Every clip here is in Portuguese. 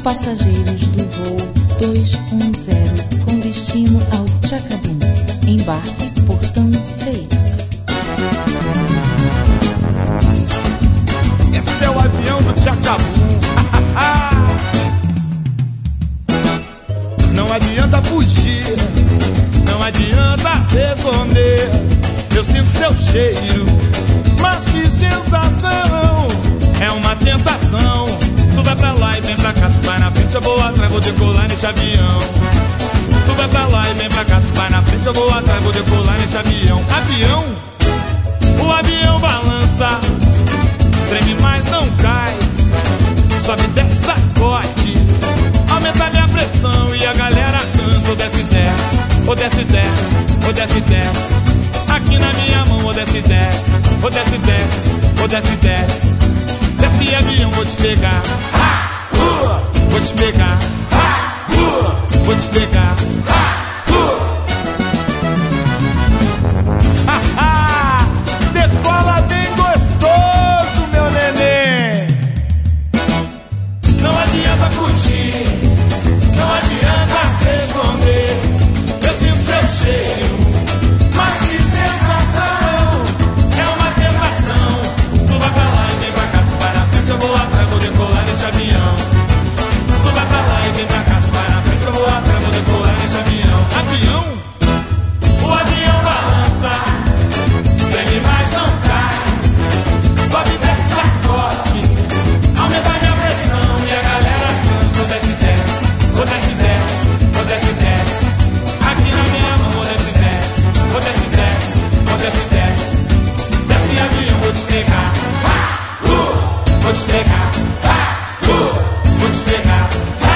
passageiros do voo 210 com destino ao Chacabum. Embarque portão 6. Esse é o avião do Chacabum. Não adianta fugir, não adianta se esconder. Eu sinto seu cheiro, mas que sensação! É uma tentação. Tu vai pra lá e vem pra cá, tu vai na frente, eu vou atrás, vou decolar nesse avião. Tu vai pra lá e vem pra cá, tu vai na frente, eu vou atrás, vou decolar nesse avião. Avião, o avião balança, treme mas não cai, sobe, desce, sacode, aumenta minha pressão e a galera canta. O desce, desce, o desce, desce, o desce, desce, aqui na minha mão. O desce, desce, o desce, desce, o desce, desce, desce avião, vou te pegar, vou te pegar, vou te pegar. Decola bem gostoso, meu neném. Não adianta fugir, não adianta se esconder. Eu sinto seu cheiro, mas que sensação! É uma tentação. Tu vai pra lá e vem pra cá, tu vai na frente, eu vou atrás, vou decolar nesse avião. Tu vai pra lá e vem pra cá, tu vai na frente, eu vou atrás, vou decolar nesse avião. Avião, o avião balança, treme mas não cai, sobe, desce, sacode, aumenta minha pressão e a galera canta. O desce, desce, o desce, desce, o desce, desce, aqui na minha mão. O desce, desce, o desce, desce, o desce, desce, desce avião, vou te pegar, vou te pegar, vou te pegar.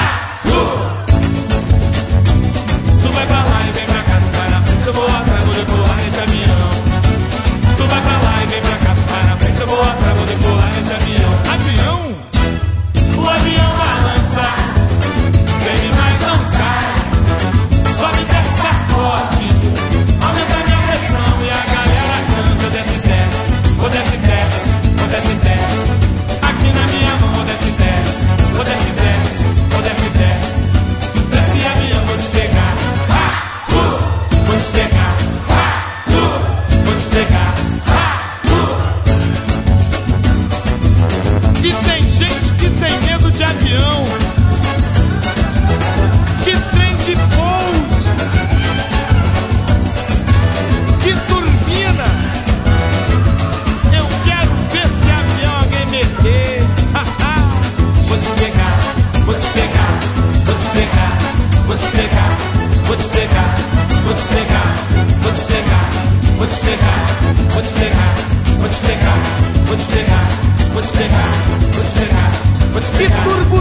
Tu vai pra lá e vem pra cá, tu vai na frente, eu vou atrás, vou decolar nesse avião. Tu vai pra lá e vem pra cá, tu vai na frente, eu vou atrás, vou decolar nesse avião. Avião, o avião balança, treme mas não cai, sobe, desce, sacode, aumenta minha pressão e a galera canta. O desce, desce, o desce, desce, o desce, desce, aqui na minha mão. O desce, desce, o desce, desce, o desce, desce, desce avião, vou te pegar, vou te pegar, vou te pegar. E tem gente que tem medo de avião. Que trem de pouso, que turbina. Eu quero ver se avião alguém meter. Vou te pegar, vou te pegar, vou te pegar, vou te pegar, vou te pegar, vou te pegar, vou te pegar, vou te pegar, vou te pegar, vou te pegar, vou te pegar, vou te pegar, vou te pegar, vou te pegar. Que